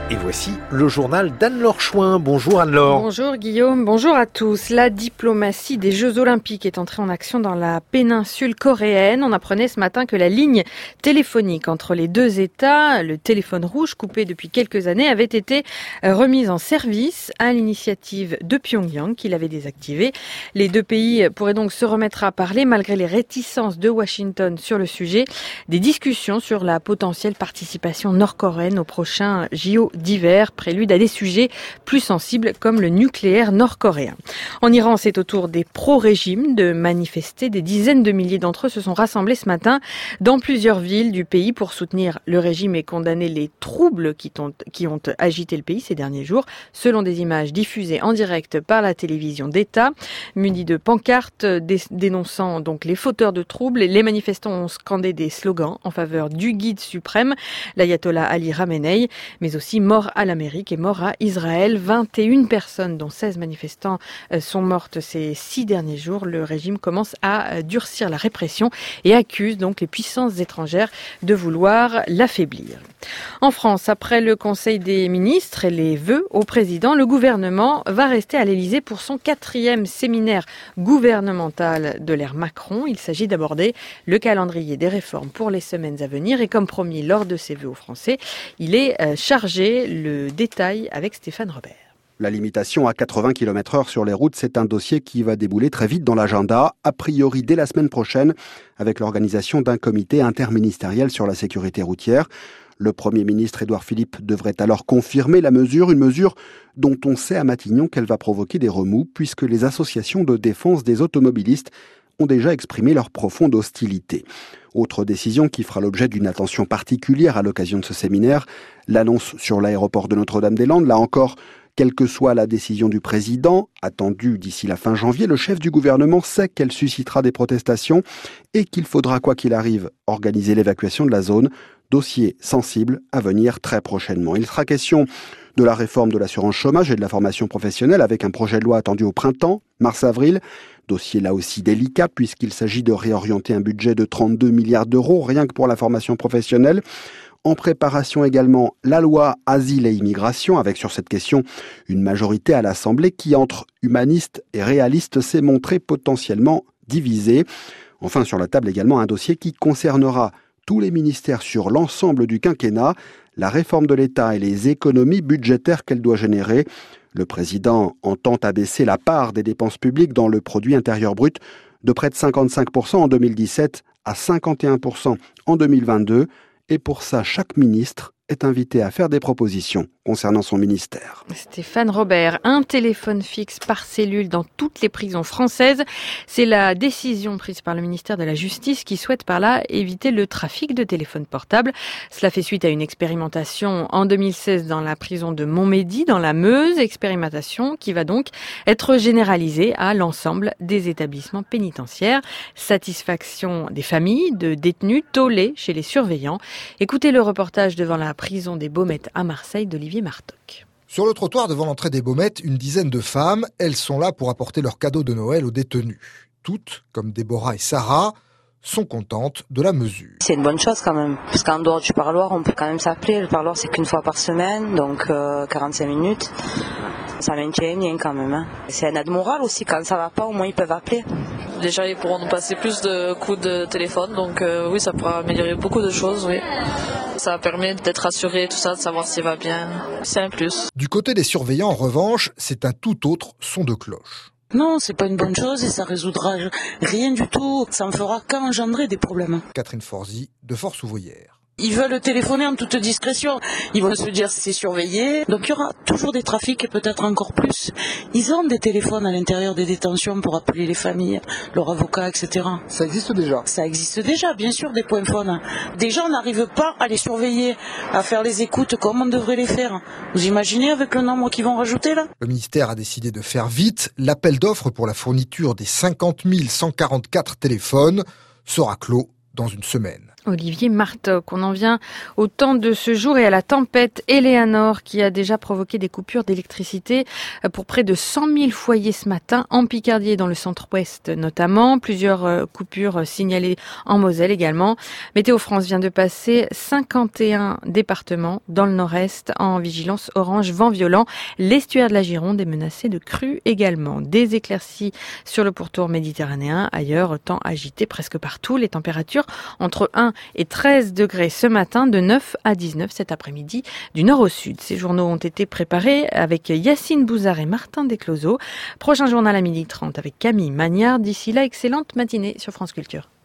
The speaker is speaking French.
Et voici le journal d'Anne-Laure Chouin. Bonjour Anne-Laure. Bonjour Guillaume, bonjour à tous. La diplomatie des Jeux Olympiques est entrée en action dans la péninsule coréenne. On apprenait ce matin que la ligne téléphonique entre les deux États, le téléphone rouge coupé depuis quelques années, avait été remise en service à l'initiative de Pyongyang qui l'avait désactivée. Les deux pays pourraient donc se remettre à parler malgré les réticences de Washington sur le sujet. Des discussions sur la potentielle participation nord-coréenne au prochain JO d'hiver, prélude à des sujets plus sensibles comme le nucléaire nord-coréen. En Iran, c'est au tour des pro-régimes de manifester. Des dizaines de milliers d'entre eux se sont rassemblés ce matin dans plusieurs villes du pays pour soutenir le régime et condamner les troubles qui ont agité le pays ces derniers jours, selon des images diffusées en direct par la télévision d'État. Munis de pancartes dénonçant donc les fauteurs de troubles, les manifestants ont scandé des slogans en faveur du guide suprême, l'ayatollah Ali Khamenei, mais aussi mort à l'Amérique et mort à Israël. 21 personnes, dont 16 manifestants, sont mortes ces 6 derniers jours. Le régime commence à durcir la répression et accuse donc les puissances étrangères de vouloir l'affaiblir. En France, après le Conseil des ministres et les vœux au président, le gouvernement va rester à l'Élysée pour son 4e séminaire gouvernemental de l'ère Macron. Il s'agit d'aborder le calendrier des réformes pour les semaines à venir et comme promis lors de ses vœux aux Français, il est chargé. Le détail avec Stéphane Robert. La limitation à 80 km/h sur les routes, c'est un dossier qui va débouler très vite dans l'agenda, a priori dès la semaine prochaine, avec l'organisation d'un comité interministériel sur la sécurité routière. Le Premier ministre Édouard Philippe devrait alors confirmer la mesure, une mesure dont on sait à Matignon qu'elle va provoquer des remous, puisque les associations de défense des automobilistes ont déjà exprimé leur profonde hostilité. Autre décision qui fera l'objet d'une attention particulière à l'occasion de ce séminaire, l'annonce sur l'aéroport de Notre-Dame-des-Landes. Là encore, quelle que soit la décision du président, attendue d'ici la fin janvier, le chef du gouvernement sait qu'elle suscitera des protestations et qu'il faudra, quoi qu'il arrive, organiser l'évacuation de la zone. Dossier sensible à venir très prochainement. Il sera question de la réforme de l'assurance chômage et de la formation professionnelle avec un projet de loi attendu au printemps, mars-avril. Dossier là aussi délicat puisqu'il s'agit de réorienter un budget de 32 milliards d'euros rien que pour la formation professionnelle. En préparation également la loi Asile et Immigration avec sur cette question une majorité à l'Assemblée qui entre humanistes et réalistes s'est montrée potentiellement divisée. Enfin sur la table également un dossier qui concernera tous les ministères sur l'ensemble du quinquennat, la réforme de l'État et les économies budgétaires qu'elle doit générer. Le président entend abaisser la part des dépenses publiques dans le produit intérieur brut de près de 55% en 2017 à 51% en 2022. Et pour ça, chaque ministre est invité à faire des propositions concernant son ministère. Stéphane Robert, un téléphone fixe par cellule dans toutes les prisons françaises. C'est la décision prise par le ministère de la Justice qui souhaite par là éviter le trafic de téléphones portables. Cela fait suite à une expérimentation en 2016 dans la prison de Montmédy, dans la Meuse, expérimentation qui va donc être généralisée à l'ensemble des établissements pénitentiaires. Satisfaction des familles de détenus tollés chez les surveillants. Écoutez le reportage devant la prison des Baumettes à Marseille d'Olivier Martoc. Sur le trottoir devant l'entrée des Baumettes, une dizaine de femmes, elles sont là pour apporter leurs cadeaux de Noël aux détenus. Toutes, comme Déborah et Sarah, sont contentes de la mesure. C'est une bonne chose quand même, parce qu'en dehors du parloir, on peut quand même s'appeler. Le parloir, c'est qu'une fois par semaine, donc 45 minutes. Ça maintient un lien quand même. Hein. C'est un aide morale aussi, quand ça va pas, au moins ils peuvent appeler. Déjà, ils pourront nous passer plus de coups de téléphone, donc oui, ça pourra améliorer beaucoup de choses, oui. Ça permet d'être assuré, tout ça, de savoir s'il va bien. C'est un plus. Du côté des surveillants, en revanche, c'est un tout autre son de cloche. Non, c'est pas une bonne chose et ça résoudra rien du tout. Ça ne fera qu'engendrer des problèmes. Catherine Forzy, de Force Ouvrière. Ils veulent téléphoner en toute discrétion. Ils vont se dire c'est surveillé. Donc il y aura toujours des trafics et peut-être encore plus. Ils ont des téléphones à l'intérieur des détentions pour appeler les familles, leurs avocats, etc. Ça existe déjà ? Ça existe déjà, bien sûr, des points phones. Déjà, on n'arrive pas à les surveiller, à faire les écoutes comme on devrait les faire. Vous imaginez avec le nombre qu'ils vont rajouter là ? Le ministère a décidé de faire vite. L'appel d'offres pour la fourniture des 50 144 téléphones sera clos dans une semaine. Olivier Martoc. On en vient au temps de ce jour et à la tempête Eleanor qui a déjà provoqué des coupures d'électricité pour près de 100 000 foyers ce matin en Picardie et dans le centre-ouest notamment. Plusieurs coupures signalées en Moselle également. Météo France vient de passer 51 départements dans le nord-est en vigilance orange vent violent. L'estuaire de la Gironde est menacé de crues également. Des éclaircies sur le pourtour méditerranéen. Ailleurs, temps agité presque partout. Les températures entre 1 et 13 degrés ce matin, de 9 à 19 cet après-midi, du nord au sud. Ces journaux ont été préparés avec Yacine Bouzard et Martin Descloseaux. Prochain journal à 12h30 avec Camille Magnard. D'ici là, excellente matinée sur France Culture.